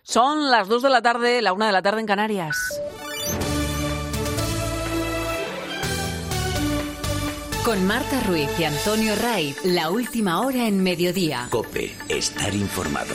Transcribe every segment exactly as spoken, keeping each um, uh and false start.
Son las dos de la tarde, la una de la tarde en Canarias. Con Marta Ruiz y Antonio Ray, la última hora en Mediodía. COPE, estar informado.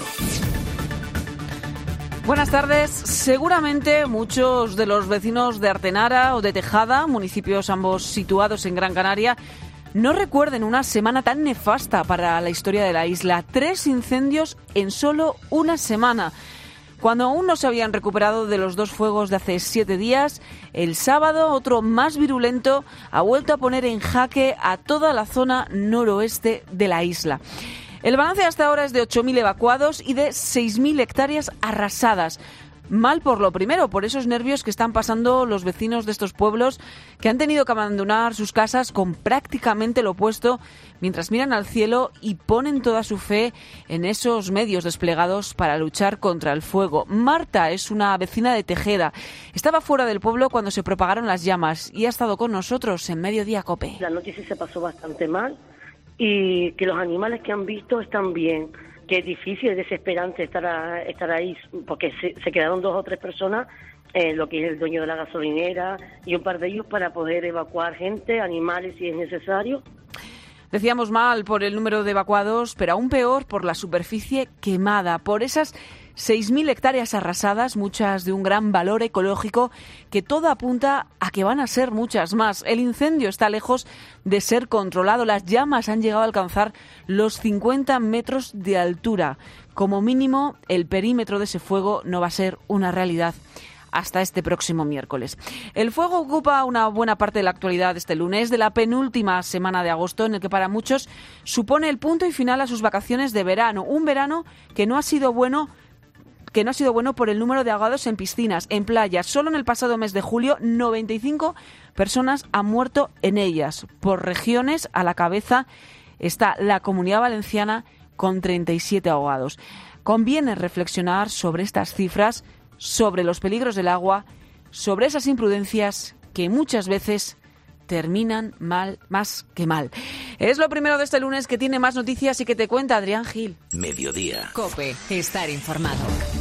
Buenas tardes. Seguramente muchos de los vecinos de Artenara o de Tejada, municipios ambos situados en Gran Canaria, no recuerden una semana tan nefasta para la historia de la isla. Tres incendios en solo una semana. Cuando aún no se habían recuperado de los dos fuegos de hace siete días, el sábado otro más virulento ha vuelto a poner en jaque a toda la zona noroeste de la isla. El balance hasta ahora es de ocho mil evacuados y de seis mil hectáreas arrasadas. Mal por lo primero, por esos nervios que están pasando los vecinos de estos pueblos que han tenido que abandonar sus casas con prácticamente lo opuesto mientras miran al cielo y ponen toda su fe en esos medios desplegados para luchar contra el fuego. Marta es una vecina de Tejeda. Estaba fuera del pueblo cuando se propagaron las llamas y ha estado con nosotros en Mediodía COPE. La noche sí se pasó bastante mal y que los animales que han visto están bien. Que es difícil, es desesperante estar, a, estar ahí, porque se, se quedaron dos o tres personas, eh, lo que es el dueño de la gasolinera y un par de ellos para poder evacuar gente, animales si es necesario. Decíamos mal por el número de evacuados, pero aún peor por la superficie quemada, por esas seis mil hectáreas arrasadas, muchas de un gran valor ecológico, que todo apunta a que van a ser muchas más. El incendio está lejos de ser controlado. Las llamas han llegado a alcanzar los cincuenta metros de altura. Como mínimo, el perímetro de ese fuego no va a ser una realidad hasta este próximo miércoles. El fuego ocupa una buena parte de la actualidad este lunes, de la penúltima semana de agosto, en el que para muchos supone el punto y final a sus vacaciones de verano. Un verano que no ha sido bueno que no ha sido bueno por el número de ahogados en piscinas, en playas. Solo en el pasado mes de julio, noventa y cinco personas han muerto en ellas. Por regiones, a la cabeza está la Comunidad Valenciana con treinta y siete ahogados. Conviene reflexionar sobre estas cifras, sobre los peligros del agua, sobre esas imprudencias que muchas veces terminan mal, más que mal. Es lo primero de este lunes que tiene más noticias y que te cuenta Adrián Gil. Mediodía. COPE, estar informado.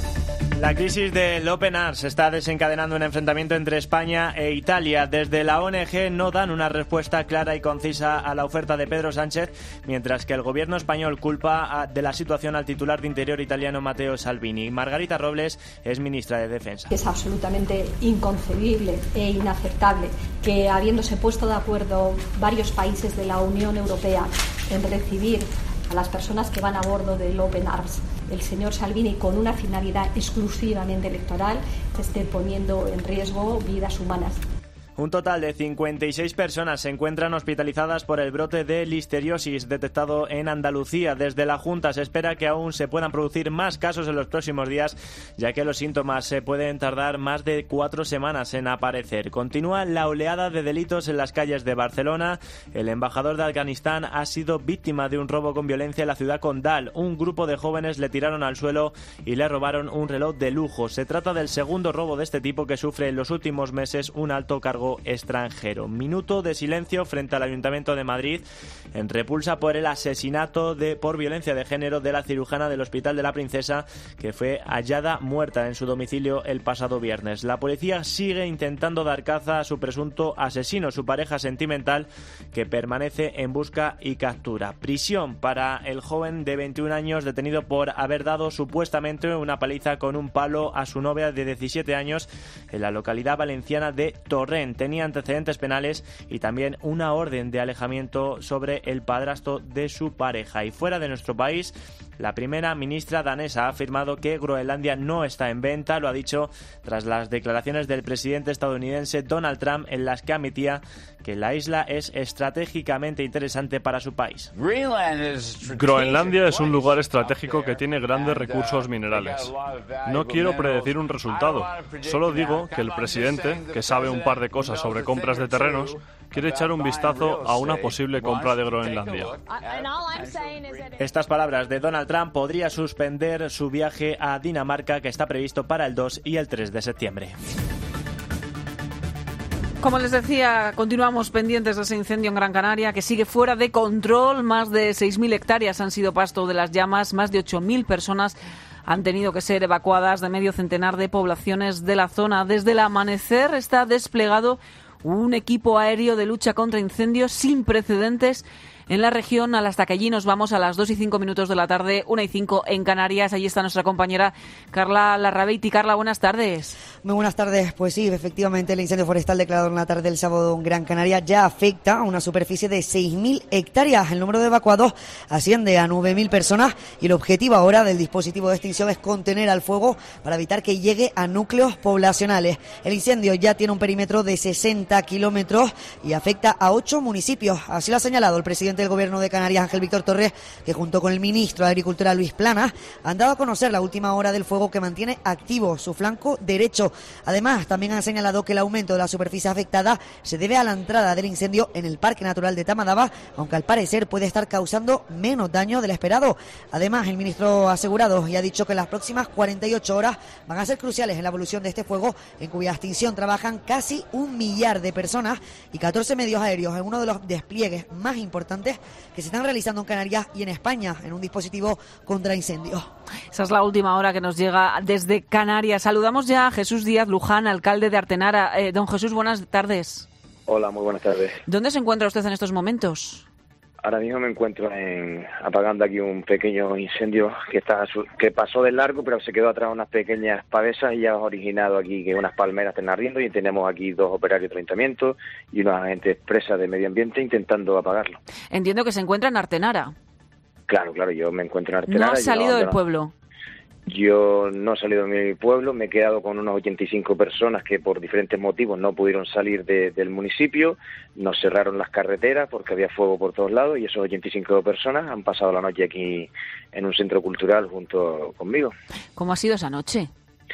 La crisis del Open Arms está desencadenando un enfrentamiento entre España e Italia. Desde la O N G no dan una respuesta clara y concisa a la oferta de Pedro Sánchez, mientras que el gobierno español culpa de la situación al titular de Interior italiano Matteo Salvini. Margarita Robles es ministra de Defensa. Es absolutamente inconcebible e inaceptable que, habiéndose puesto de acuerdo varios países de la Unión Europea en recibir a las personas que van a bordo del Open Arms, el señor Salvini, con una finalidad exclusivamente electoral, se esté poniendo en riesgo vidas humanas. Un total de cincuenta y seis personas se encuentran hospitalizadas por el brote de listeriosis detectado en Andalucía. Desde la Junta se espera que aún se puedan producir más casos en los próximos días, ya que los síntomas se pueden tardar más de cuatro semanas en aparecer. Continúa la oleada de delitos en las calles de Barcelona. El embajador de Afganistán ha sido víctima de un robo con violencia en la ciudad condal. Un grupo de jóvenes le tiraron al suelo y le robaron un reloj de lujo. Se trata del segundo robo de este tipo que sufre en los últimos meses un alto cargo extranjero. Minuto de silencio frente al Ayuntamiento de Madrid en repulsa por el asesinato de por violencia de género de la cirujana del Hospital de la Princesa, que fue hallada muerta en su domicilio el pasado viernes. La policía sigue intentando dar caza a su presunto asesino, su pareja sentimental, que permanece en busca y captura. Prisión para el joven de veintiún años detenido por haber dado supuestamente una paliza con un palo a su novia de diecisiete años en la localidad valenciana de Torrent. Tenía antecedentes penales y también una orden de alejamiento sobre el padrastro de su pareja. Y fuera de nuestro país, la primera ministra danesa ha afirmado que Groenlandia no está en venta. Lo ha dicho tras las declaraciones del presidente estadounidense Donald Trump, en las que admitía que la isla es estratégicamente interesante para su país. Groenlandia es un lugar estratégico que tiene grandes recursos minerales. No quiero predecir un resultado, solo digo que el presidente, que sabe un par de cosas sobre compras de terrenos, quiere echar un vistazo a una posible compra de Groenlandia. Estas palabras de Donald Trump podría suspender su viaje a Dinamarca, que está previsto para el dos y el tres de septiembre. Como les decía, continuamos pendientes de ese incendio en Gran Canaria que sigue fuera de control. Más de seis mil hectáreas han sido pasto de las llamas, más de ocho mil personas han tenido que ser evacuadas de medio centenar de poblaciones de la zona. Desde el amanecer está desplegado un equipo aéreo de lucha contra incendios sin precedentes en la región. Hasta que allí nos vamos a las dos y cinco minutos de la tarde, una y cinco en Canarias. Allí está nuestra compañera Carla Larrabeiti. Carla, buenas tardes. Muy buenas tardes. Pues sí, efectivamente el incendio forestal declarado en la tarde del sábado en Gran Canaria ya afecta a una superficie de seis mil hectáreas. El número de evacuados asciende a nueve mil personas y el objetivo ahora del dispositivo de extinción es contener al fuego para evitar que llegue a núcleos poblacionales. El incendio ya tiene un perímetro de sesenta kilómetros y afecta a ocho municipios. Así lo ha señalado el presidente del Gobierno de Canarias, Ángel Víctor Torres, que junto con el ministro de Agricultura, Luis Planas, han dado a conocer la última hora del fuego que mantiene activo su flanco derecho. Además, también han señalado que el aumento de la superficie afectada se debe a la entrada del incendio en el Parque Natural de Tamadaba, aunque al parecer puede estar causando menos daño del esperado. Además, el ministro ha asegurado y ha dicho que las próximas cuarenta y ocho horas van a ser cruciales en la evolución de este fuego, en cuya extinción trabajan casi un millar de personas y catorce medios aéreos, en uno de los despliegues más importantes que se están realizando en Canarias y en España en un dispositivo contra incendios. Esa es la última hora que nos llega desde Canarias. Saludamos ya a Jesús Díaz Luján, alcalde de Artenara. Eh, don Jesús, buenas tardes. Hola, muy buenas tardes. ¿Dónde se encuentra usted en estos momentos? Ahora mismo me encuentro en, apagando aquí un pequeño incendio que está que pasó de largo, pero se quedó atrás unas pequeñas pavesas y ya ha originado aquí que unas palmeras estén ardiendo, y tenemos aquí dos operarios de ayuntamiento y unos agentes presas de medio ambiente intentando apagarlo. Entiendo que se encuentra en Artenara. Claro, claro, yo me encuentro en Artenara. ¿No ha salido no, del no. pueblo? Yo no he salido de mi pueblo, me he quedado con unas ochenta y cinco personas que por diferentes motivos no pudieron salir de, del municipio. Nos cerraron las carreteras porque había fuego por todos lados y esas ochenta y cinco personas han pasado la noche aquí en un centro cultural junto conmigo. ¿Cómo ha sido esa noche?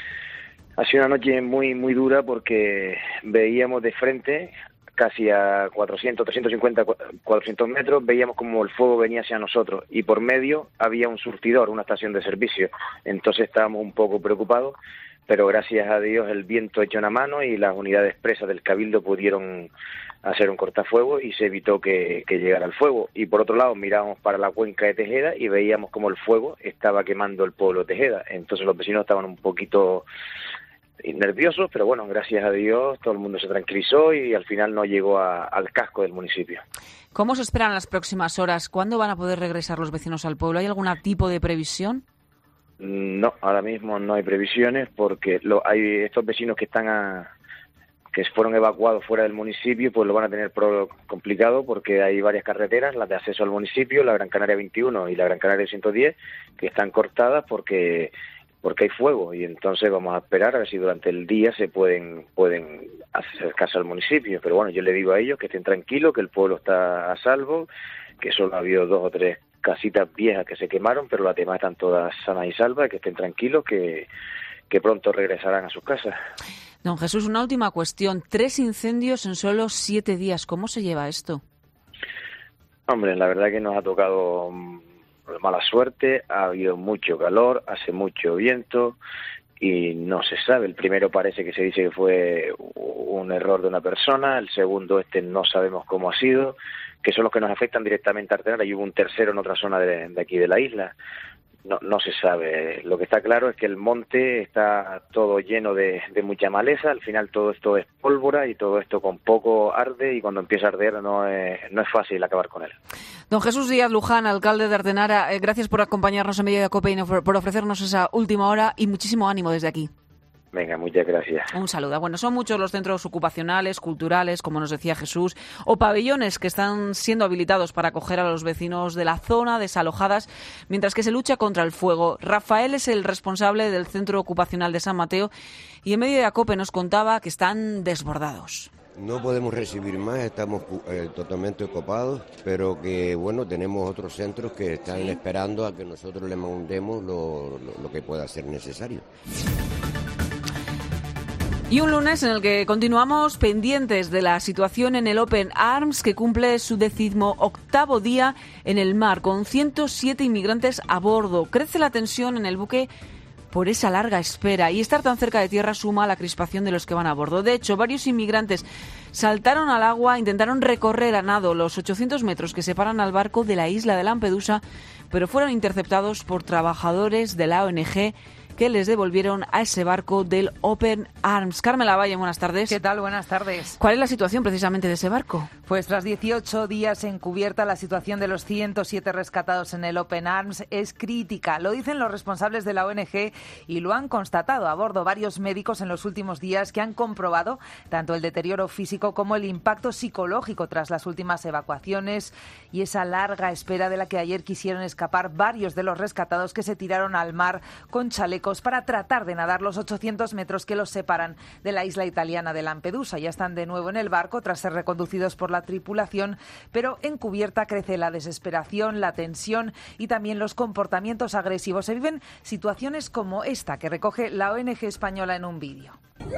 Ha sido una noche muy muy dura porque veíamos de frente, casi a cuatrocientos, trescientos cincuenta, cuatrocientos metros, veíamos como el fuego venía hacia nosotros y por medio había un surtidor, una estación de servicio. Entonces estábamos un poco preocupados, pero gracias a Dios el viento echó una mano y las unidades presas del Cabildo pudieron hacer un cortafuego y se evitó que, que llegara el fuego. Y por otro lado mirábamos para la cuenca de Tejeda y veíamos como el fuego estaba quemando el pueblo de Tejeda. Entonces los vecinos estaban un poquito nerviosos, pero bueno, gracias a Dios todo el mundo se tranquilizó y al final no llegó a, al casco del municipio. ¿Cómo se esperan las próximas horas? ¿Cuándo van a poder regresar los vecinos al pueblo? ¿Hay algún tipo de previsión? No, ahora mismo no hay previsiones porque lo, hay estos vecinos que están a, que fueron evacuados fuera del municipio, pues lo van a tener pro, complicado porque hay varias carreteras, las de acceso al municipio, la Gran Canaria veintiuno y la Gran Canaria ciento diez, que están cortadas porque porque hay fuego y entonces vamos a esperar a ver si durante el día se pueden pueden acercarse al municipio. Pero bueno, yo le digo a ellos que estén tranquilos, que el pueblo está a salvo, que solo ha habido dos o tres casitas viejas que se quemaron, pero las demás están todas sanas y salvas, que estén tranquilos, que, que pronto regresarán a sus casas. Don Jesús, una última cuestión. Tres incendios en solo siete días. ¿Cómo se lleva esto? Hombre, la verdad que nos ha tocado mala suerte, ha habido mucho calor, hace mucho viento y no se sabe. El primero parece que se dice que fue un error de una persona, el segundo este no sabemos cómo ha sido, que son los que nos afectan directamente a Artenara, y hubo un tercero en otra zona de, de aquí de la isla. No, no se sabe. Lo que está claro es que el monte está todo lleno de, de mucha maleza. Al final todo esto es pólvora y todo esto con poco arde, y cuando empieza a arder no es, no es fácil acabar con él. Don Jesús Díaz Luján, alcalde de Artenara, eh, gracias por acompañarnos en Mediodía Cope y por ofrecernos esa última hora, y muchísimo ánimo desde aquí. Venga, muchas gracias. Un saludo. Bueno, son muchos los centros ocupacionales, culturales, como nos decía Jesús, o pabellones que están siendo habilitados para acoger a los vecinos de la zona desalojadas mientras que se lucha contra el fuego. Rafael es el responsable del Centro Ocupacional de San Mateo y en Mediodía Cope nos contaba que están desbordados. No podemos recibir más, estamos eh, totalmente ocupados, pero que bueno, tenemos otros centros que están ¿Sí? esperando a que nosotros les mandemos lo, lo, lo que pueda ser necesario. Y un lunes en el que continuamos pendientes de la situación en el Open Arms, que cumple su decimoctavo día en el mar, con ciento siete inmigrantes a bordo. Crece la tensión en el buque por esa larga espera, y estar tan cerca de tierra suma a la crispación de los que van a bordo. De hecho, varios inmigrantes saltaron al agua, intentaron recorrer a nado los ochocientos metros que separan al barco de la isla de Lampedusa, pero fueron interceptados por trabajadores de la O N G que les devolvieron a ese barco del Open Arms. Carmela Valle, buenas tardes. ¿Qué tal? Buenas tardes. ¿Cuál es la situación precisamente de ese barco? Pues tras dieciocho días en cubierta, la situación de los ciento siete rescatados en el Open Arms es crítica. Lo dicen los responsables de la O N G y lo han constatado a bordo varios médicos en los últimos días, que han comprobado tanto el deterioro físico como el impacto psicológico tras las últimas evacuaciones y esa larga espera de la que ayer quisieron escapar varios de los rescatados, que se tiraron al mar con chalecos para tratar de nadar los ochocientos metros que los separan de la isla italiana de Lampedusa. Ya están de nuevo en el barco tras ser reconducidos por la tripulación, pero en cubierta crece la desesperación, la tensión y también los comportamientos agresivos. Se viven situaciones como esta que recoge la O N G española en un vídeo.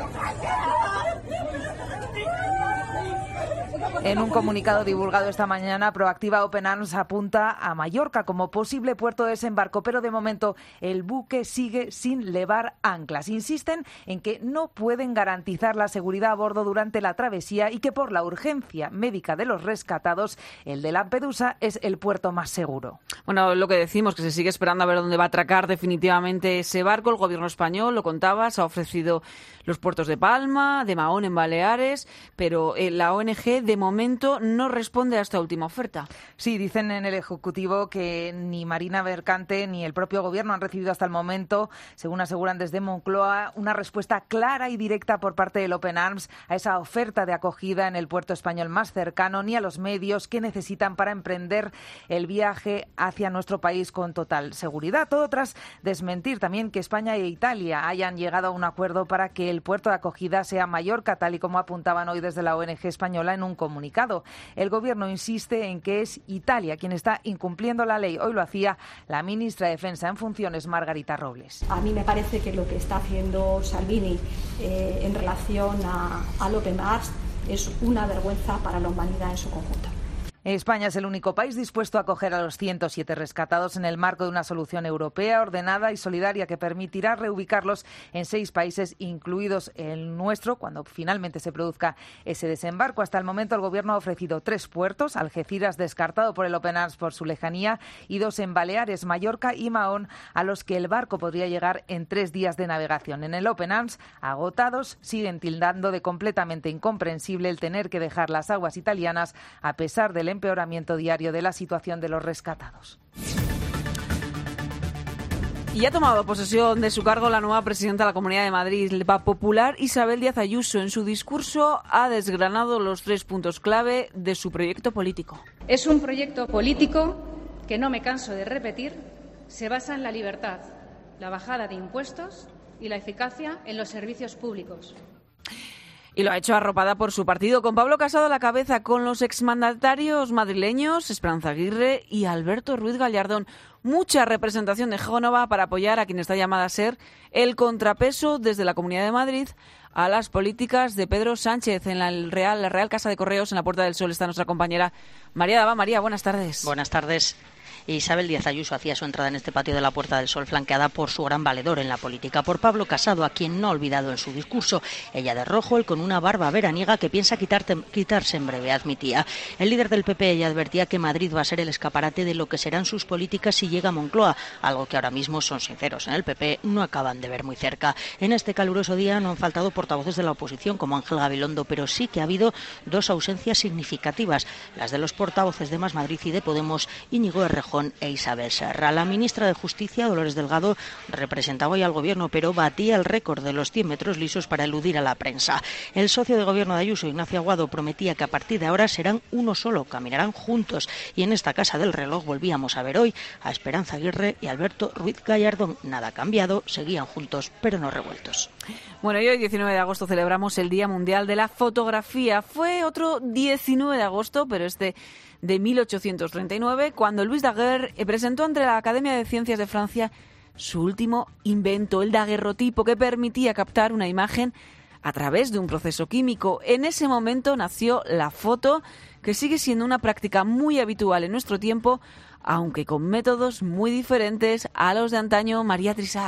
En un comunicado divulgado esta mañana, Proactiva Open Arms apunta a Mallorca como posible puerto de desembarco, pero de momento el buque sigue sin levar anclas. Insisten en que no pueden garantizar la seguridad a bordo durante la travesía y que por la urgencia médica de los rescatados, el de Lampedusa es el puerto más seguro. Bueno, lo que decimos, que se sigue esperando a ver dónde va a atracar definitivamente ese barco. El gobierno español, lo contabas, ha ofrecido los puertos de Palma, de Mahón en Baleares, pero eh, la O N G de momento no responde a esta última oferta. Sí, dicen en el Ejecutivo que ni Marina Mercante ni el propio gobierno han recibido hasta el momento, según aseguran desde Moncloa, una respuesta clara y directa por parte del Open Arms a esa oferta de acogida en el puerto español más cercano, ni a los medios que necesitan para emprender el viaje hacia nuestro país con total seguridad. Todo tras desmentir también que España e Italia hayan llegado a un acuerdo para que el puerto de acogida sea Mallorca, tal y como apuntaban hoy desde la O N G española en un comunicado. El gobierno insiste en que es Italia quien está incumpliendo la ley. Hoy lo hacía la ministra de Defensa en funciones, Margarita Robles. A mí me parece que lo que está haciendo Salvini eh, en relación a, al Open Arms es una vergüenza para la humanidad en su conjunto. España es el único país dispuesto a acoger a los ciento siete rescatados en el marco de una solución europea ordenada y solidaria que permitirá reubicarlos en seis países, incluidos el nuestro, cuando finalmente se produzca ese desembarco. Hasta el momento el Gobierno ha ofrecido tres puertos: Algeciras, descartado por el Open Arms por su lejanía, y dos en Baleares, Mallorca y Mahón, a los que el barco podría llegar en tres días de navegación. En el Open Arms, agotados, siguen tildando de completamente incomprensible el tener que dejar las aguas italianas a pesar del empeoramiento diario de la situación de los rescatados. Y ha tomado posesión de su cargo la nueva presidenta de la Comunidad de Madrid, la popular Isabel Díaz Ayuso. En su discurso ha desgranado los tres puntos clave de su proyecto político. Es un proyecto político que, no me canso de repetir, se basa en la libertad, la bajada de impuestos y la eficacia en los servicios públicos. Y lo ha hecho arropada por su partido, con Pablo Casado a la cabeza, con los exmandatarios madrileños Esperanza Aguirre y Alberto Ruiz Gallardón. Mucha representación de Génova para apoyar a quien está llamada a ser el contrapeso desde la Comunidad de Madrid a las políticas de Pedro Sánchez. En la Real, la Real Casa de Correos, en la Puerta del Sol, está nuestra compañera María Dava. María, buenas tardes. Buenas tardes. Isabel Díaz Ayuso hacía su entrada en este patio de la Puerta del Sol flanqueada por su gran valedor en la política, por Pablo Casado, a quien no ha olvidado en su discurso. Ella de rojo, él con una barba veraniega que piensa quitarte, quitarse en breve, admitía. El líder del P P ella advertía que Madrid va a ser el escaparate de lo que serán sus políticas si llega a Moncloa, algo que ahora mismo, son sinceros, en el P P no acaban de ver muy cerca. En este caluroso día no han faltado portavoces de la oposición como Ángel Gabilondo, pero sí que ha habido dos ausencias significativas, las de los portavoces de Más Madrid y de Podemos, Íñigo Errejón e Isabel Serra. La ministra de Justicia, Dolores Delgado, representaba hoy al Gobierno, pero batía el récord de los cien metros lisos para eludir a la prensa. El socio de Gobierno de Ayuso, Ignacio Aguado, prometía que a partir de ahora serán uno solo, caminarán juntos. Y en esta Casa del Reloj volvíamos a ver hoy a Esperanza Aguirre y Alberto Ruiz Gallardón. Nada cambiado, seguían juntos, pero no revueltos. Bueno, y hoy, diecinueve de agosto, celebramos el Día Mundial de la Fotografía. Fue otro diecinueve de agosto, pero este de mil ochocientos treinta y nueve, cuando Louis Daguerre presentó ante la Academia de Ciencias de Francia su último invento, el daguerrotipo, que permitía captar una imagen a través de un proceso químico. En ese momento nació la foto, que sigue siendo una práctica muy habitual en nuestro tiempo, aunque con métodos muy diferentes a los de antaño. María Trisac.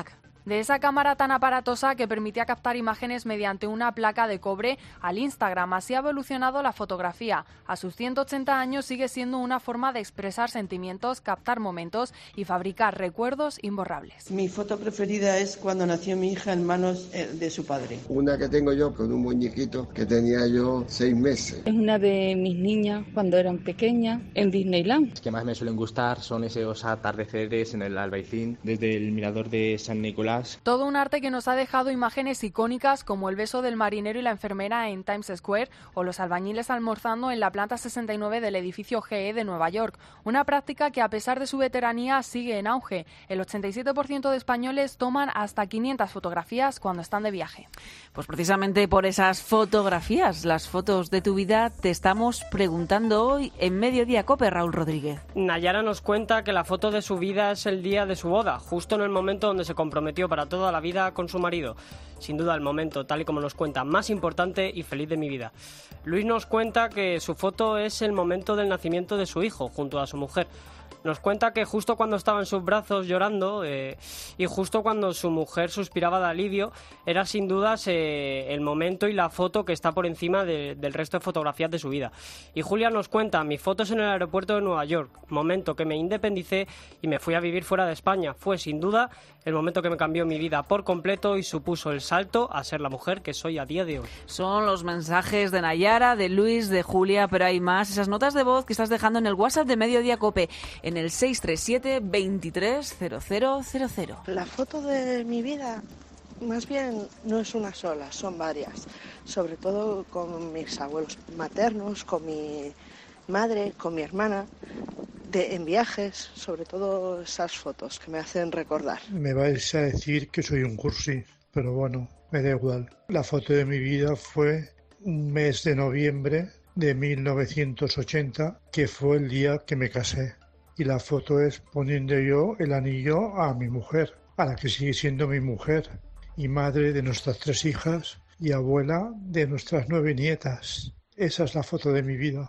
de esa cámara tan aparatosa que permitía captar imágenes mediante una placa de cobre al Instagram. Así ha evolucionado la fotografía. A sus ciento ochenta años sigue siendo una forma de expresar sentimientos, captar momentos y fabricar recuerdos imborrables. Mi foto preferida es cuando nació mi hija en manos de su padre. Una que tengo yo con un muñequito que tenía yo seis meses. Es una de mis niñas cuando eran pequeñas en Disneyland. Las que más me suelen gustar son esos atardeceres en el Albaicín, desde el mirador de San Nicolás. Todo un arte que nos ha dejado imágenes icónicas como el beso del marinero y la enfermera en Times Square o los albañiles almorzando en la planta sesenta y nueve del edificio G E de Nueva York. Una práctica que a pesar de su veteranía sigue en auge. El ochenta y siete por ciento de españoles toman hasta quinientas fotografías cuando están de viaje. Pues precisamente por esas fotografías, las fotos de tu vida, te estamos preguntando hoy en Mediodía Cope, Raúl Rodríguez. Nayara nos cuenta que la foto de su vida es el día de su boda, justo en el momento donde se comprometió para toda la vida con su marido. Sin duda el momento, tal y como nos cuenta, más importante y feliz de mi vida. Luis nos cuenta que su foto es el momento del nacimiento de su hijo, junto a su mujer. Nos cuenta que justo cuando estaba en sus brazos llorando eh, y justo cuando su mujer suspiraba de alivio, era sin dudas eh, el momento y la foto que está por encima de, del resto de fotografías de su vida. Y Julia nos cuenta, mis fotos en el aeropuerto de Nueva York, momento que me independicé y me fui a vivir fuera de España. Fue sin duda el momento que me cambió mi vida por completo y supuso el salto a ser la mujer que soy a día de hoy. Son los mensajes de Nayara, de Luis, de Julia, pero hay más. Esas notas de voz que estás dejando en el WhatsApp de Mediodía Cope, en el seis tres siete, veintitrés, cero cero cero cero. La foto de mi vida, más bien, no es una sola, son varias. Sobre todo con mis abuelos maternos, con mi madre, con mi hermana, de, en viajes, sobre todo esas fotos que me hacen recordar. Me vais a decir que soy un cursi, pero bueno, me da igual. La foto de mi vida fue un mes de noviembre de mil novecientos ochenta, que fue el día que me casé. Y la foto es poniendo yo el anillo a mi mujer, a la que sigue siendo mi mujer, y madre de nuestras tres hijas y abuela de nuestras nueve nietas. Esa es la foto de mi vida.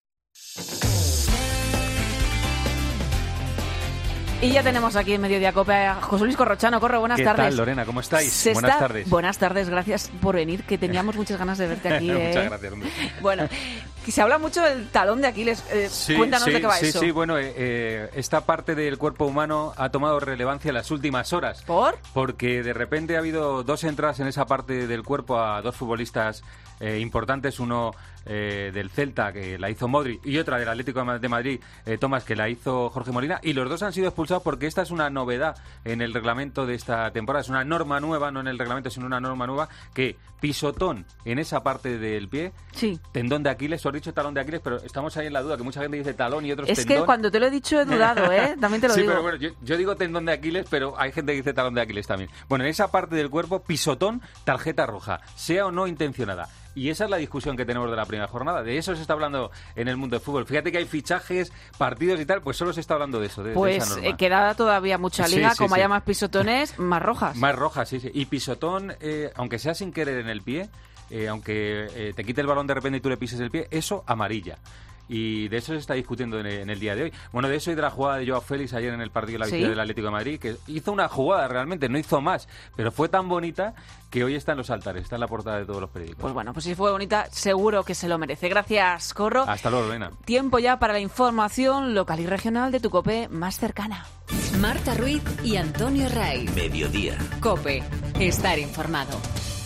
Y ya tenemos aquí en Mediodía Cope a José Luis Corrochano. Corro, buenas ¿Qué tardes. tal, Lorena? ¿Cómo estáis? Se buenas está... tardes. Buenas tardes, gracias por venir, que teníamos muchas ganas de verte aquí. ¿eh? Muchas gracias, hombre. Bueno, se habla mucho del talón de Aquiles. Eh, sí, cuéntanos sí, de qué va sí, eso. Sí, bueno, eh, eh, esta parte del cuerpo humano ha tomado relevancia en las últimas horas. ¿Por? Porque de repente ha habido dos entradas en esa parte del cuerpo a dos futbolistas eh, importantes, uno eh, del Celta, que la hizo Modric, y otra del Atlético de Madrid, eh, Tomás, que la hizo Jorge Molina, y los dos han sido expulsados porque esta es una novedad en el reglamento de esta temporada, es una norma nueva, no en el reglamento, sino una norma nueva, que pisotón en esa parte del pie, sí. Tendón de Aquiles, os he dicho talón de Aquiles, pero estamos ahí en la duda, que mucha gente dice talón y otros es tendón. Es que cuando te lo he dicho he dudado, ¿eh? También te lo sí, digo. Sí, pero bueno, yo, yo digo tendón de Aquiles, pero hay gente que dice talón de Aquiles también. Bueno, en esa parte del cuerpo, pisotón, tarjeta roja, sea o no intencionada. Y esa es la discusión que tenemos de la primera jornada. De eso se está hablando en el mundo del fútbol. Fíjate que hay fichajes, partidos y tal, pues solo se está hablando de eso, de, pues, de esa norma. Eh, queda todavía mucha liga, sí, sí, como sí. haya más pisotones, más rojas. Más rojas, sí, sí. Y pisotón, eh, aunque sea sin querer en el pie, eh, aunque eh, te quite el balón de repente y tú le pises el pie, eso amarilla. Y de eso se está discutiendo en el, en el día de hoy. Bueno, de eso y de la jugada de Joao Félix ayer en el partido de la victoria ¿Sí? del Atlético de Madrid, que hizo una jugada realmente, no hizo más, pero fue tan bonita que hoy está en los altares, está en la portada de todos los periódicos. Pues bueno, pues si fue bonita, seguro que se lo merece. Gracias, Corro. Hasta luego, Lorena. Tiempo ya para la información local y regional de tu COPE más cercana. Marta Ruiz y Antonio Ray. Mediodía. COPE. Estar informado.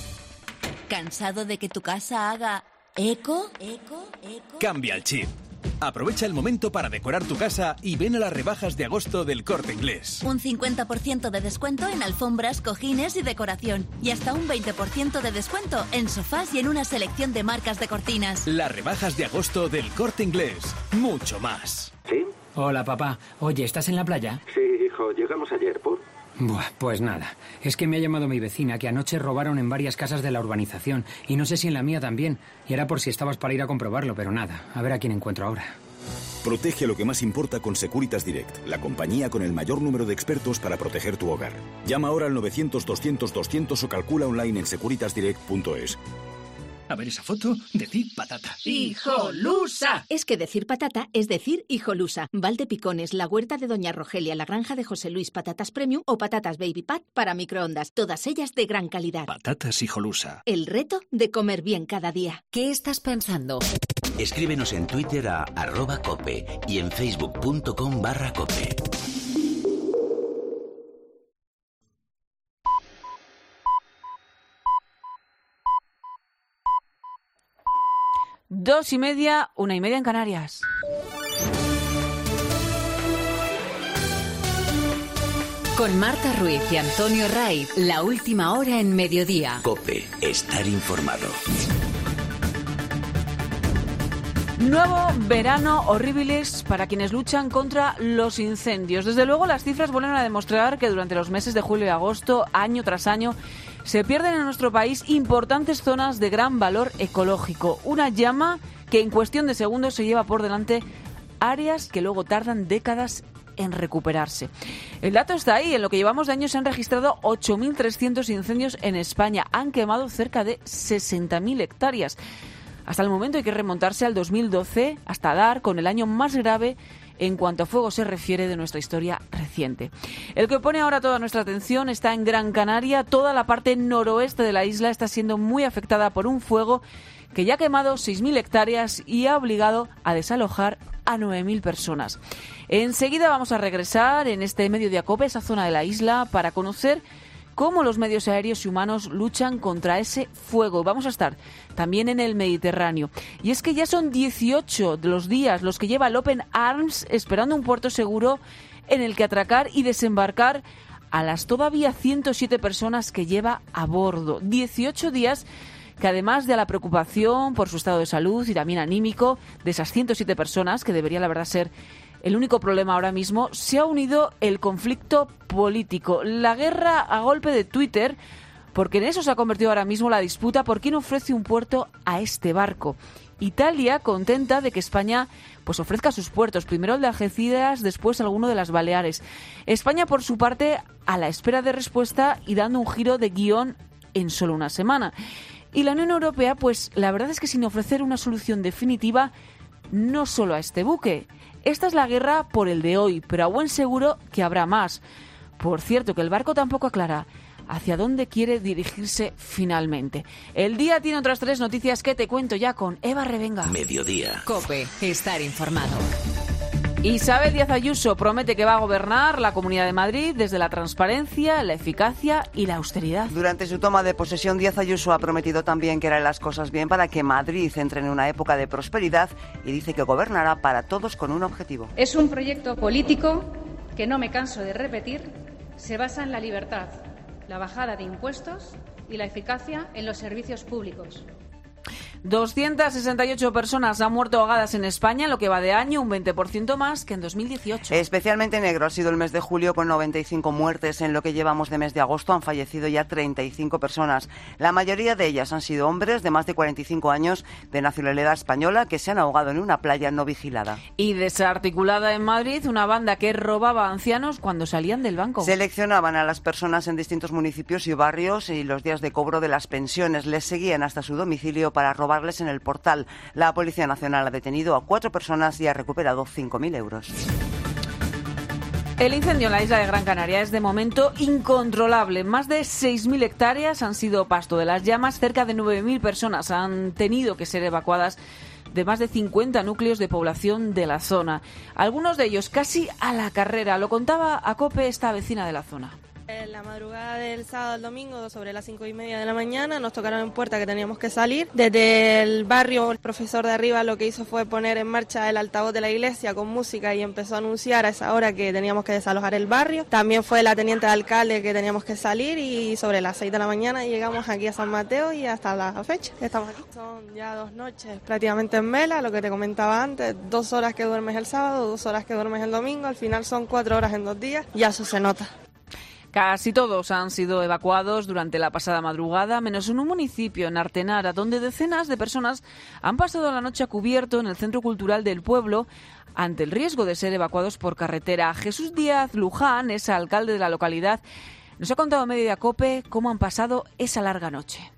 ¿Cansado de que tu casa haga eco? ¿Eco? ¿Eco? Cambia el chip. Aprovecha el momento para decorar tu casa y ven a las rebajas de agosto del Corte Inglés. Un cincuenta por ciento de descuento en alfombras, cojines y decoración. Y hasta un veinte por ciento de descuento en sofás y en una selección de marcas de cortinas. Las rebajas de agosto del Corte Inglés. Mucho más. ¿Sí? Hola, papá. Oye, ¿estás en la playa? Sí, hijo. Llegamos ayer, ¿por? Buah, pues nada. Es que me ha llamado mi vecina que anoche robaron en varias casas de la urbanización y no sé si en la mía también. Y era por si estabas para ir a comprobarlo, pero nada. A ver a quién encuentro ahora. Protege lo que más importa con Securitas Direct, la compañía con el mayor número de expertos para proteger tu hogar. Llama ahora al novecientos, doscientos, doscientos o calcula online en securitas direct punto es. A ver esa foto, decir patata. ¡Hijolusa! Es que decir patata es decir hijolusa. Valdepicones, la huerta de Doña Rogelia, la granja de José Luis, patatas premium o patatas baby pat para microondas. Todas ellas de gran calidad. Patatas hijolusa. El reto de comer bien cada día. ¿Qué estás pensando? Escríbenos en Twitter a arroba cope y en facebook.com barra cope. Dos y media, una y media en Canarias. Con Marta Ruiz y Antonio Raiz, la última hora en mediodía. Cope, estar informado. Nuevo verano horribles para quienes luchan contra los incendios. Desde luego, las cifras vuelven a demostrar que durante los meses de julio y agosto, año tras año, se pierden en nuestro país importantes zonas de gran valor ecológico. Una llama que en cuestión de segundos se lleva por delante áreas que luego tardan décadas en recuperarse. El dato está ahí. En lo que llevamos de año se han registrado ocho mil trescientos incendios en España. Han quemado cerca de sesenta mil hectáreas. Hasta el momento hay que remontarse al dos mil doce hasta dar con el año más grave en cuanto a fuego se refiere de nuestra historia reciente. El que pone ahora toda nuestra atención está en Gran Canaria. Toda la parte noroeste de la isla está siendo muy afectada por un fuego que ya ha quemado seis mil hectáreas y ha obligado a desalojar a nueve mil personas. Enseguida vamos a regresar en este medio de Acope, esa zona de la isla, para conocer cómo los medios aéreos y humanos luchan contra ese fuego. Vamos a estar también en el Mediterráneo. Y es que ya son dieciocho de los días los que lleva el Open Arms esperando un puerto seguro en el que atracar y desembarcar a las todavía ciento siete personas que lleva a bordo. dieciocho días que, además de la preocupación por su estado de salud y también anímico de esas ciento siete personas, que debería la verdad ser el único problema ahora mismo, se ha unido el conflicto político, la guerra a golpe de Twitter, porque en eso se ha convertido ahora mismo la disputa por quién ofrece un puerto a este barco. Italia contenta de que España pues ofrezca sus puertos, primero el de Algeciras, después alguno de las Baleares. España, por su parte, a la espera de respuesta y dando un giro de guión en solo una semana. Y la Unión Europea, pues la verdad es que sin ofrecer una solución definitiva, no solo a este buque. Esta es la guerra por el de hoy, pero a buen seguro que habrá más. Por cierto, que el barco tampoco aclara hacia dónde quiere dirigirse finalmente. El día tiene otras tres noticias que te cuento ya con Eva Revenga. Mediodía. Cope, estar informado. Isabel Díaz Ayuso promete que va a gobernar la Comunidad de Madrid desde la transparencia, la eficacia y la austeridad. Durante su toma de posesión, Díaz Ayuso ha prometido también que hará las cosas bien para que Madrid entre en una época de prosperidad y dice que gobernará para todos con un objetivo. Es un proyecto político que, no me canso de repetir, se basa en la libertad, la bajada de impuestos y la eficacia en los servicios públicos. doscientas sesenta y ocho personas han muerto ahogadas en España en lo que va de año, un veinte por ciento más que en dos mil dieciocho. Especialmente negro ha sido el mes de julio, con noventa y cinco muertes. En lo que llevamos de mes de agosto han fallecido ya treinta y cinco personas. La mayoría de ellas han sido hombres de más de cuarenta y cinco años de nacionalidad española que se han ahogado en una playa no vigilada. Y desarticulada en Madrid, una banda que robaba a ancianos cuando salían del banco. Seleccionaban a las personas en distintos municipios y barrios y los días de cobro de las pensiones. Les seguían hasta su domicilio para robar en el portal. La Policía Nacional ha detenido a cuatro personas y ha recuperado cinco mil euros. El incendio en la isla de Gran Canaria es de momento incontrolable. Más de seis mil hectáreas han sido pasto de las llamas. Cerca de nueve mil personas han tenido que ser evacuadas de más de cincuenta núcleos de población de la zona. Algunos de ellos casi a la carrera. Lo contaba a COPE esta vecina de la zona. En la madrugada del sábado al domingo, sobre las cinco y media de la mañana, nos tocaron en puerta que teníamos que salir. Desde el barrio, el profesor de arriba lo que hizo fue poner en marcha el altavoz de la iglesia con música y empezó a anunciar a esa hora que teníamos que desalojar el barrio. También fue la teniente de alcalde que teníamos que salir y sobre las seis de la mañana llegamos aquí a San Mateo y hasta la fecha estamos aquí. Son ya dos noches prácticamente en vela, lo que te comentaba antes, dos horas que duermes el sábado, dos horas que duermes el domingo, al final son cuatro horas en dos días y eso se nota. Casi todos han sido evacuados durante la pasada madrugada, menos en un municipio, en Artenara, donde decenas de personas han pasado la noche a cubierto en el centro cultural del pueblo ante el riesgo de ser evacuados por carretera. Jesús Díaz Luján es alcalde de la localidad. Nos ha contado a Media Cope cómo han pasado esa larga noche.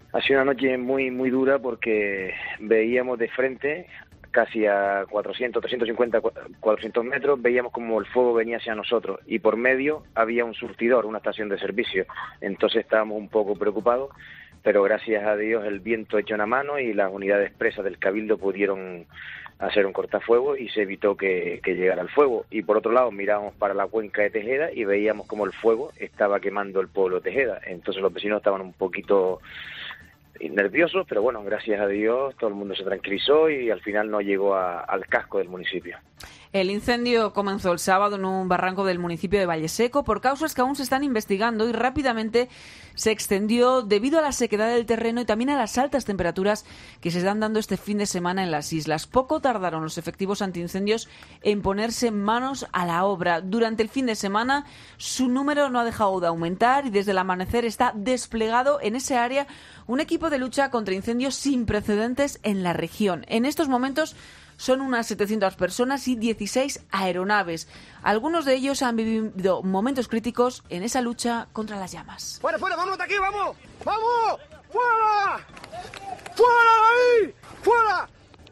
Ha sido una noche muy muy dura porque veíamos de frente, casi a cuatrocientos, trescientos cincuenta, cuatrocientos metros, veíamos como el fuego venía hacia nosotros y por medio había un surtidor, una estación de servicio. Entonces estábamos un poco preocupados, pero gracias a Dios el viento echó una mano y las unidades presas del Cabildo pudieron hacer un cortafuego y se evitó que, que llegara el fuego. Y por otro lado mirábamos para la cuenca de Tejeda y veíamos como el fuego estaba quemando el pueblo de Tejeda. Entonces los vecinos estaban un poquito nerviosos, pero bueno, gracias a Dios todo el mundo se tranquilizó y al final no llegó a, al casco del municipio. El incendio comenzó el sábado en un barranco del municipio de Valleseco por causas que aún se están investigando y rápidamente se extendió debido a la sequedad del terreno y también a las altas temperaturas que se están dando este fin de semana en las islas. Poco tardaron los efectivos antiincendios en ponerse manos a la obra. Durante el fin de semana su número no ha dejado de aumentar y desde el amanecer está desplegado en ese área un equipo de lucha contra incendios sin precedentes en la región. En estos momentos son unas setecientas personas y dieciséis aeronaves. Algunos de ellos han vivido momentos críticos en esa lucha contra las llamas. ¡Fuera, fuera! ¡Vámonos de aquí! ¡Vamos! ¡Vamos! ¡Fuera! ¡Fuera de ahí! ¡Fuera!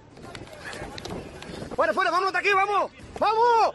¡Fuera, fuera! ¡Vámonos de aquí! ¡Vamos! ¡Vamos!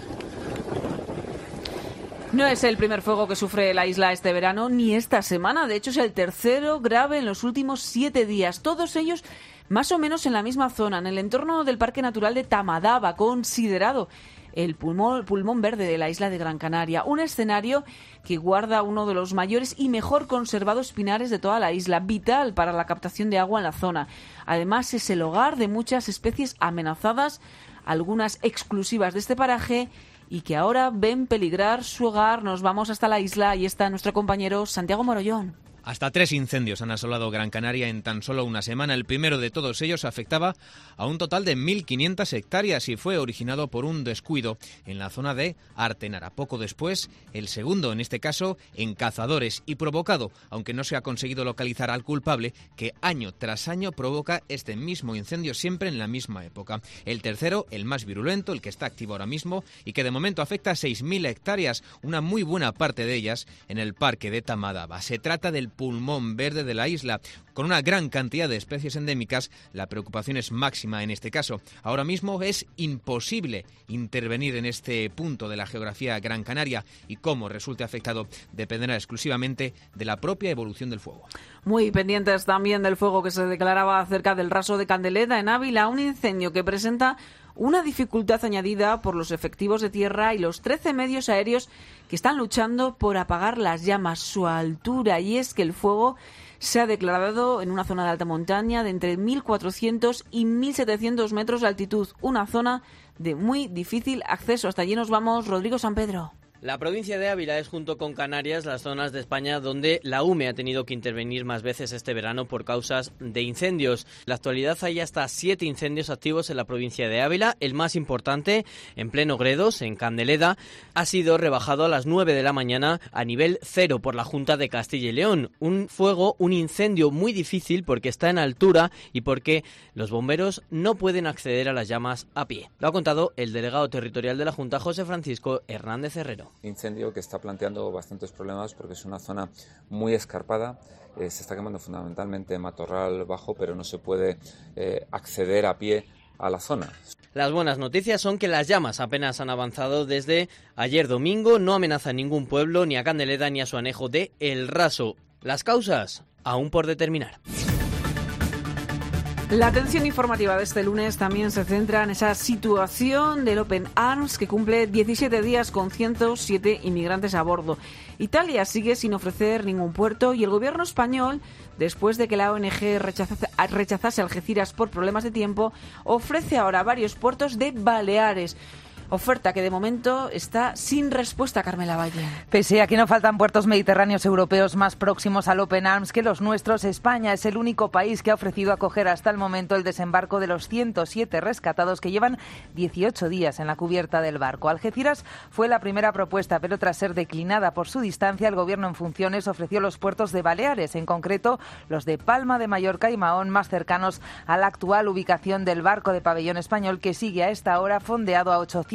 No es el primer fuego que sufre la isla este verano ni esta semana. De hecho, es el tercero grave en los últimos siete días. Todos ellos más o menos en la misma zona, en el entorno del Parque Natural de Tamadaba, considerado el pulmón, pulmón verde de la isla de Gran Canaria. Un escenario que guarda uno de los mayores y mejor conservados pinares de toda la isla, vital para la captación de agua en la zona. Además, es el hogar de muchas especies amenazadas, algunas exclusivas de este paraje, y que ahora ven peligrar su hogar. Nos vamos hasta la isla y está nuestro compañero Santiago Morollón. Hasta tres incendios han asolado Gran Canaria en tan solo una semana. El primero de todos ellos afectaba a un total de mil quinientas hectáreas y fue originado por un descuido en la zona de Artenara. Poco después, el segundo, en este caso, en Cazadores, y provocado, aunque no se ha conseguido localizar al culpable, que año tras año provoca este mismo incendio siempre en la misma época. El tercero, el más virulento, el que está activo ahora mismo y que de momento afecta a seis mil hectáreas, una muy buena parte de ellas en el parque de Tamadaba. Se trata del pulmón verde de la isla. Con una gran cantidad de especies endémicas, la preocupación es máxima en este caso. Ahora mismo es imposible intervenir en este punto de la geografía Gran Canaria y cómo resulte afectado dependerá exclusivamente de la propia evolución del fuego. Muy pendientes también del fuego que se declaraba cerca del raso de Candeleda en Ávila, un incendio que presenta una dificultad añadida por los efectivos de tierra y los trece medios aéreos que están luchando por apagar las llamas. Su altura, y es que el fuego se ha declarado en una zona de alta montaña de entre mil cuatrocientos y mil setecientos metros de altitud, una zona de muy difícil acceso. Hasta allí nos vamos, Rodrigo San Pedro. La provincia de Ávila es, junto con Canarias, las zonas de España donde la U M E ha tenido que intervenir más veces este verano por causas de incendios. En la actualidad hay hasta siete incendios activos en la provincia de Ávila. El más importante, en pleno Gredos, en Candeleda, ha sido rebajado a las nueve de la mañana a nivel cero por la Junta de Castilla y León. Un fuego, un incendio muy difícil porque está en altura y porque los bomberos no pueden acceder a las llamas a pie. Lo ha contado el delegado territorial de la Junta, José Francisco Hernández Herrero. Incendio que está planteando bastantes problemas porque es una zona muy escarpada, eh, se está quemando fundamentalmente matorral bajo, pero no se puede eh, acceder a pie a la zona. Las buenas noticias son que las llamas apenas han avanzado desde ayer domingo, no amenazan ningún pueblo, ni a Candeleda ni a su anejo de El Raso. Las causas aún por determinar. La atención informativa de este lunes también se centra en esa situación del Open Arms, que cumple diecisiete días con ciento siete inmigrantes a bordo. Italia sigue sin ofrecer ningún puerto y el gobierno español, después de que la O N G rechazase, rechazase Algeciras por problemas de tiempo, ofrece ahora varios puertos de Baleares. Oferta que de momento está sin respuesta, Carmela Valle. Pese a que no faltan puertos mediterráneos europeos más próximos al Open Arms que los nuestros, España es el único país que ha ofrecido acoger hasta el momento el desembarco de los ciento siete rescatados que llevan dieciocho días en la cubierta del barco. Algeciras fue la primera propuesta, pero tras ser declinada por su distancia, el gobierno en funciones ofreció los puertos de Baleares, en concreto los de Palma de Mallorca y Mahón, más cercanos a la actual ubicación del barco de pabellón español, que sigue a esta hora fondeado a ochocientos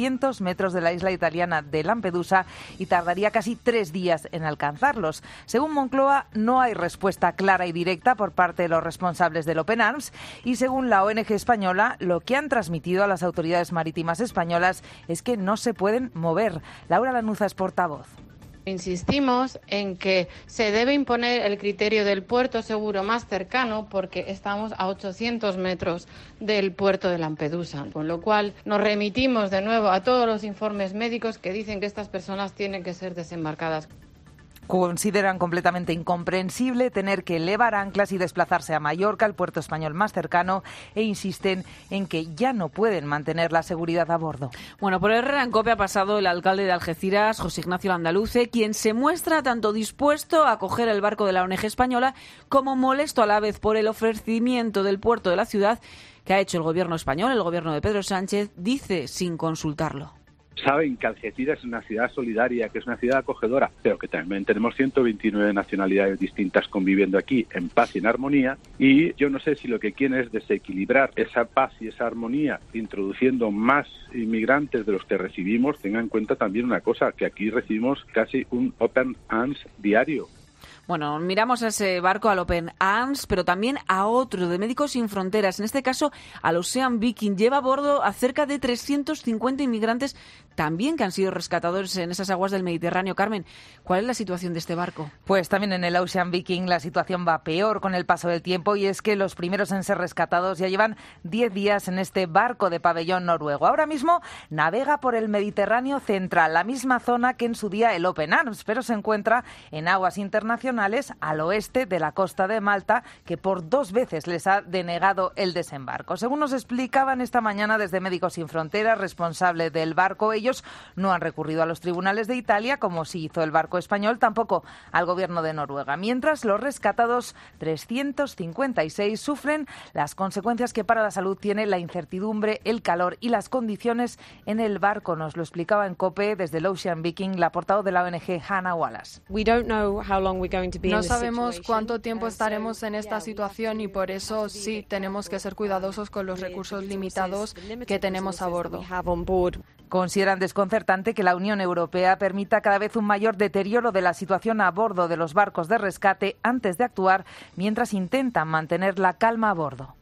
seiscientos metros de la isla italiana de Lampedusa y tardaría casi tres días en alcanzarlos. Según Moncloa, no hay respuesta clara y directa por parte de los responsables del Open Arms y según la O N G española, lo que han transmitido a las autoridades marítimas españolas es que no se pueden mover. Laura Lanuza es portavoz. Insistimos en que se debe imponer el criterio del puerto seguro más cercano porque estamos a ochocientos metros del puerto de Lampedusa, con lo cual nos remitimos de nuevo a todos los informes médicos que dicen que estas personas tienen que ser desembarcadas. Consideran completamente incomprensible tener que elevar anclas y desplazarse a Mallorca, el puerto español más cercano, e insisten en que ya no pueden mantener la seguridad a bordo. Bueno, por Herrera en COPE ha pasado el alcalde de Algeciras, José Ignacio Landaluce, quien se muestra tanto dispuesto a coger el barco de la O N G española como molesto a la vez por el ofrecimiento del puerto de la ciudad que ha hecho el gobierno español, el gobierno de Pedro Sánchez, dice sin consultarlo. Saben que Algeciras es una ciudad solidaria, que es una ciudad acogedora, pero que también tenemos ciento veintinueve nacionalidades distintas conviviendo aquí en paz y en armonía, y yo no sé si lo que quieren es desequilibrar esa paz y esa armonía introduciendo más inmigrantes de los que recibimos. Tengan en cuenta también una cosa, que aquí recibimos casi un Open Arms diario. Bueno, miramos a ese barco, al Open Arms, pero también a otro de Médicos Sin Fronteras, en este caso al Ocean Viking. Lleva a bordo a cerca de trescientos cincuenta inmigrantes también que han sido rescatados en esas aguas del Mediterráneo. Carmen, ¿cuál es la situación de este barco? Pues también en el Ocean Viking la situación va peor con el paso del tiempo y es que los primeros en ser rescatados ya llevan diez días en este barco de pabellón noruego. Ahora mismo navega por el Mediterráneo central, la misma zona que en su día el Open Arms, pero se encuentra en aguas internacionales al oeste de la costa de Malta, que por dos veces les ha denegado el desembarco. Según nos explicaban esta mañana desde Médicos Sin Fronteras, responsable del barco, ellos no han recurrido a los tribunales de Italia, como sí hizo el barco español, tampoco al gobierno de Noruega. Mientras, los rescatados, trescientos cincuenta y seis, sufren las consecuencias que para la salud tiene la incertidumbre, el calor y las condiciones en el barco. Nos lo explicaba en COPE desde el Ocean Viking la portavoz de la O N G, Hannah Wallace. We don't know how long we're going No sabemos cuánto tiempo estaremos en esta situación y por eso sí tenemos que ser cuidadosos con los recursos limitados que tenemos a bordo. Consideran desconcertante que la Unión Europea permita cada vez un mayor deterioro de la situación a bordo de los barcos de rescate antes de actuar, mientras intentan mantener la calma a bordo.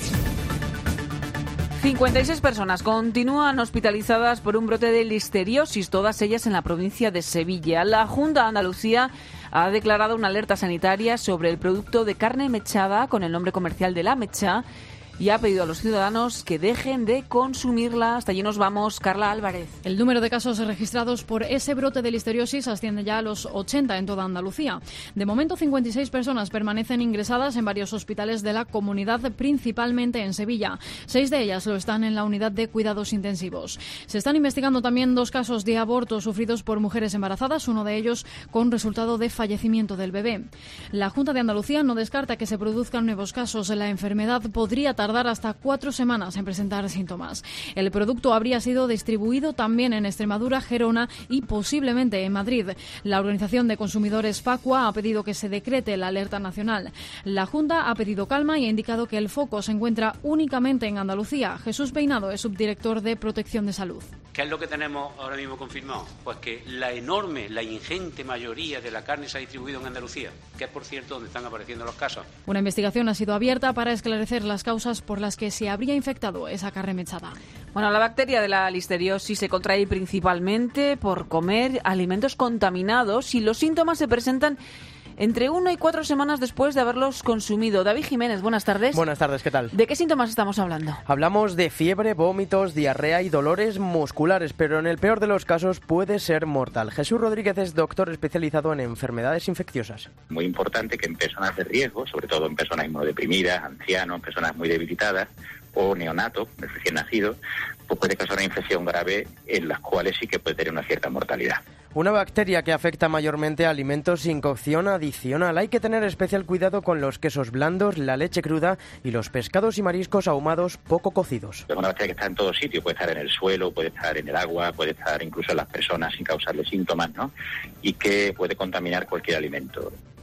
cincuenta y seis personas continúan hospitalizadas por un brote de listeriosis, todas ellas en la provincia de Sevilla. La Junta de Andalucía ha declarado una alerta sanitaria sobre el producto de carne mechada con el nombre comercial de La Mecha y ha pedido a los ciudadanos que dejen de consumirla. Hasta allí nos vamos, Carla Álvarez. El número de casos registrados por ese brote de listeriosis asciende ya a los ochenta en toda Andalucía. De momento, cincuenta y seis personas permanecen ingresadas en varios hospitales de la comunidad, principalmente en Sevilla. Seis de ellas lo están en la unidad de cuidados intensivos. Se están investigando también dos casos de aborto sufridos por mujeres embarazadas, uno de ellos con resultado de fallecimiento del bebé. La Junta de Andalucía no descarta que se produzcan nuevos casos. La enfermedad podría tardar tardar hasta cuatro semanas en presentar síntomas. El producto habría sido distribuido también en Extremadura, Gerona y posiblemente en Madrid. La Organización de Consumidores Facua ha pedido que se decrete la alerta nacional. La Junta ha pedido calma y ha indicado que el foco se encuentra únicamente en Andalucía. Jesús Peinado es subdirector de Protección de Salud. ¿Qué es lo que tenemos ahora mismo confirmado? Pues que la enorme, la ingente mayoría de la carne se ha distribuido en Andalucía, que es, por cierto, donde están apareciendo los casos. Una investigación ha sido abierta para esclarecer las causas por las que se habría infectado esa carne mechada. Bueno, la bacteria de la listeriosis se contrae principalmente por comer alimentos contaminados y los síntomas se presentan entre una y cuatro semanas después de haberlos consumido. David Jiménez, buenas tardes. Buenas tardes, ¿qué tal? ¿De qué síntomas estamos hablando? Hablamos de fiebre, vómitos, diarrea y dolores musculares, pero en el peor de los casos puede ser mortal. Jesús Rodríguez es doctor especializado en enfermedades infecciosas. Muy importante que en personas de riesgo, sobre todo en personas inmunodeprimidas, ancianos, personas muy debilitadas o neonatos, recién nacidos, pues puede causar una infección grave en las cuales sí que puede tener una cierta mortalidad. Una bacteria que afecta mayormente a alimentos sin cocción adicional. Hay que tener especial cuidado con los quesos blandos, la leche cruda y los pescados y mariscos ahumados poco cocidos. Es una bacteria que está en todos sitios, puede estar en el suelo, puede estar en el agua, puede estar incluso en las personas sin causarle síntomas, ¿no? Y que puede contaminar cualquier alimento.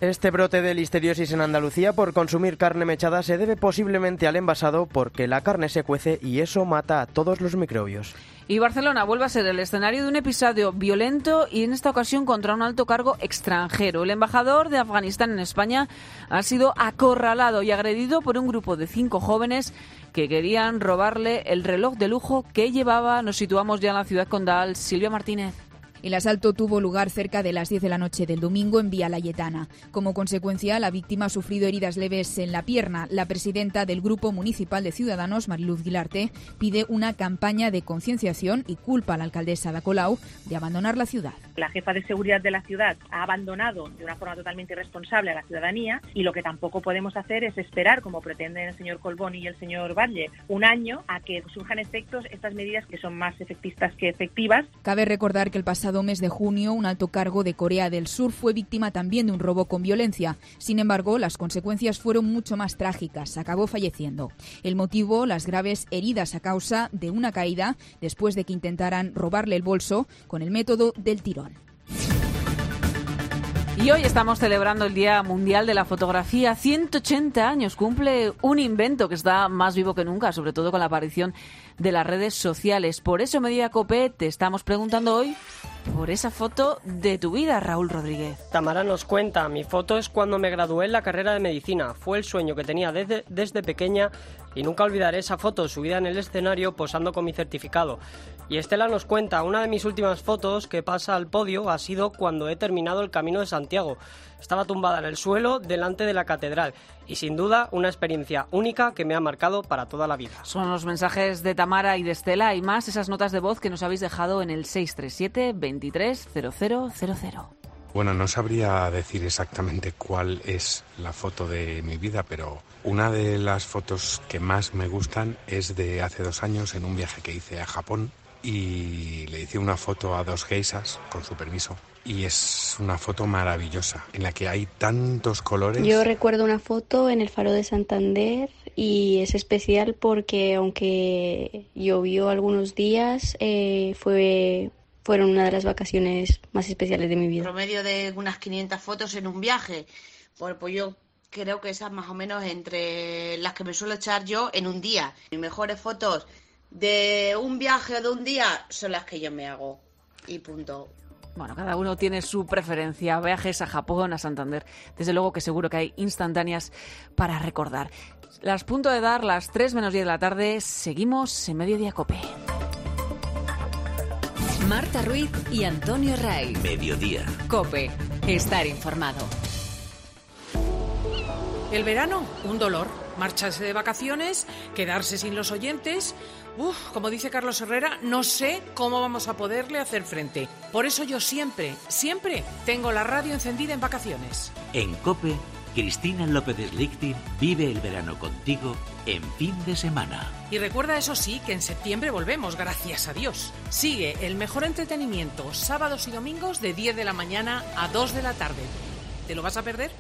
Este brote de listeriosis en Andalucía por consumir carne mechada se debe posiblemente al envasado, porque la carne se cuece y eso mata a todos los microbios. Y Barcelona vuelve a ser el escenario de un episodio violento, y en esta ocasión contra un alto cargo extranjero. El embajador de Afganistán en España ha sido acorralado y agredido por un grupo de cinco jóvenes que querían robarle el reloj de lujo que llevaba. Nos situamos ya en la ciudad condal. Silvia Martínez. El asalto tuvo lugar cerca de las diez de la noche del domingo en Vía Layetana. Como consecuencia, la víctima ha sufrido heridas leves en la pierna. La presidenta del Grupo Municipal de Ciudadanos, Mariluz Guilarte, pide una campaña de concienciación y culpa a la alcaldesa Ada Colau de abandonar la ciudad. La jefa de seguridad de la ciudad ha abandonado de una forma totalmente irresponsable a la ciudadanía, y lo que tampoco podemos hacer es esperar, como pretenden el señor Colboni y el señor Batlle, un año a que surjan efectos estas medidas que son más efectistas que efectivas. Cabe recordar que el pasado mes de junio un alto cargo de Corea del Sur fue víctima también de un robo con violencia. Sin embargo, las consecuencias fueron mucho más trágicas. Acabó falleciendo. El motivo, las graves heridas a causa de una caída después de que intentaran robarle el bolso con el método del tirón. Y hoy estamos celebrando el Día Mundial de la Fotografía. ciento ochenta años cumple un invento que está más vivo que nunca, sobre todo con la aparición de las redes sociales. Por eso, Mediodía Cope, te estamos preguntando hoy por esa foto de tu vida, Raúl Rodríguez. Tamara nos cuenta: mi foto es cuando me gradué en la carrera de medicina. Fue el sueño que tenía desde, desde pequeña, y nunca olvidaré esa foto subida en el escenario posando con mi certificado. Y Estela nos cuenta: una de mis últimas fotos que pasa al podio ha sido cuando he terminado el Camino de Santiago. Estaba tumbada en el suelo delante de la catedral, y sin duda una experiencia única que me ha marcado para toda la vida. Son los mensajes de Tamara y de Estela, y más esas notas de voz que nos habéis dejado en el seis tres siete, veintitrés, cero cero cero cero. Bueno, no sabría decir exactamente cuál es la foto de mi vida, pero una de las fotos que más me gustan es de hace dos años en un viaje que hice a Japón, y le hice una foto a dos geishas, con su permiso. Y es una foto maravillosa, en la que hay tantos colores. Yo recuerdo una foto en el Faro de Santander, y es especial porque aunque llovió algunos días, eh, fue, fueron una de las vacaciones más especiales de mi vida. Promedio de unas quinientas fotos en un viaje. Pues, pues yo creo que esas más o menos entre las que me suelo echar yo en un día. Mis mejores fotos de un viaje o de un día son las que yo me hago. Y punto. Bueno, cada uno tiene su preferencia. Viajes a Japón, a Santander. Desde luego que seguro que hay instantáneas para recordar. Las punto de dar las tres menos diez de la tarde. Seguimos en Mediodía Cope. Marta Ruiz y Antonio Ray. Mediodía. Cope. Estar informado. El verano, un dolor. Marcharse de vacaciones, quedarse sin los oyentes. Uf, como dice Carlos Herrera, no sé cómo vamos a poderle hacer frente. Por eso yo siempre, siempre tengo la radio encendida en vacaciones. En COPE, Cristina López Slichting vive el verano contigo en fin de semana. Y recuerda, eso sí, que en septiembre volvemos, gracias a Dios. Sigue el mejor entretenimiento sábados y domingos de diez de la mañana a dos de la tarde. ¿Te lo vas a perder?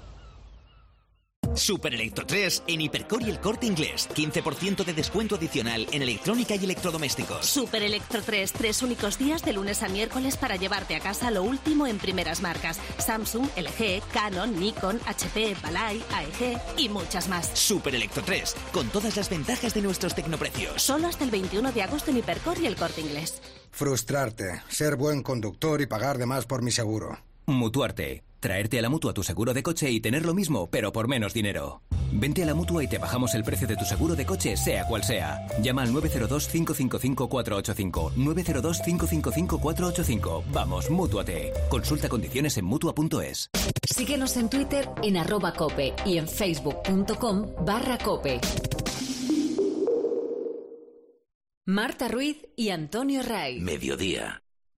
Super Electro tres en Hipercor y El Corte Inglés. quince por ciento de descuento adicional en electrónica y electrodomésticos. Super Electro tres, tres únicos días de lunes a miércoles para llevarte a casa lo último en primeras marcas. Samsung, L G, Canon, Nikon, H P, Balay, A E G y muchas más. Super Electro tres, con todas las ventajas de nuestros tecnoprecios. Solo hasta el veintiuno de agosto en Hipercor y El Corte Inglés. Frustrarte, ser buen conductor y pagar de más por mi seguro. Mutuarte. Traerte a la Mutua tu seguro de coche y tener lo mismo, pero por menos dinero. Vente a la Mutua y te bajamos el precio de tu seguro de coche, sea cual sea. Llama al nueve cero dos, cinco cinco cinco, cuatro ocho cinco. nueve cero dos, cinco cinco cinco, cuatro ocho cinco. Vamos, Mútuate. Consulta condiciones en Mutua punto es. Síguenos en Twitter en arroba cope y en facebook punto com barra cope. Marta Ruiz y Antonio Ray. Mediodía.